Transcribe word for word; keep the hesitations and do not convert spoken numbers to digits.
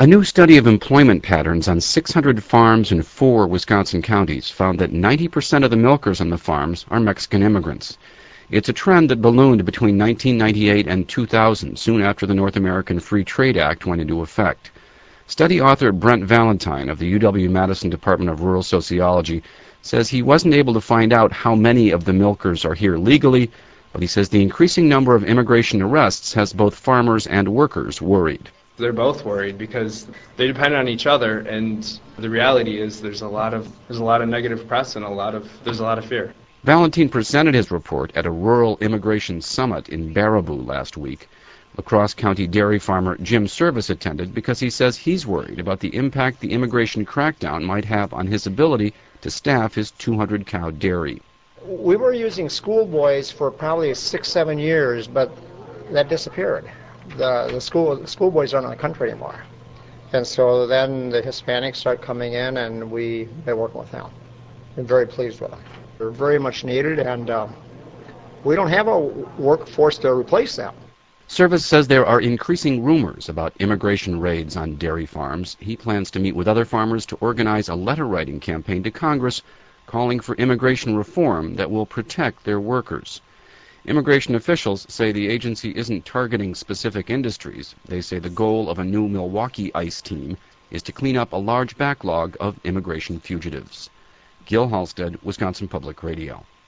A new study of employment patterns on six hundred farms in four Wisconsin counties found that ninety percent of the milkers on the farms are Mexican immigrants. It's a trend that ballooned between nineteen ninety-eight and two thousand, soon after the North American Free Trade Act went into effect. Study author Brent Valentine of the U W-Madison Department of Rural Sociology says he wasn't able to find out how many of the milkers are here legally, but he says the increasing number of immigration arrests has both farmers and workers worried. They're both worried because they depend on each other, and the reality is there's a lot of there's a lot of negative press and a lot of there's a lot of fear. Valentine presented his report at a rural immigration summit in Baraboo last week. La Crosse County dairy farmer Jim Service attended because he says he's worried about the impact the immigration crackdown might have on his ability to staff his two hundred cow dairy. We were using schoolboys for probably six, seven years, but that disappeared. The, the school the schoolboys aren't in the country anymore. And so then the Hispanics start coming in, and we've been working with them. Been very pleased with them. They're very much needed, and uh, we don't have a workforce to replace them. Service says there are increasing rumors about immigration raids on dairy farms. He plans to meet with other farmers to organize a letter-writing campaign to Congress calling for immigration reform that will protect their workers. Immigration officials say the agency isn't targeting specific industries. They say the goal of a new Milwaukee ICE team is to clean up a large backlog of immigration fugitives. Gil Halstead, Wisconsin Public Radio.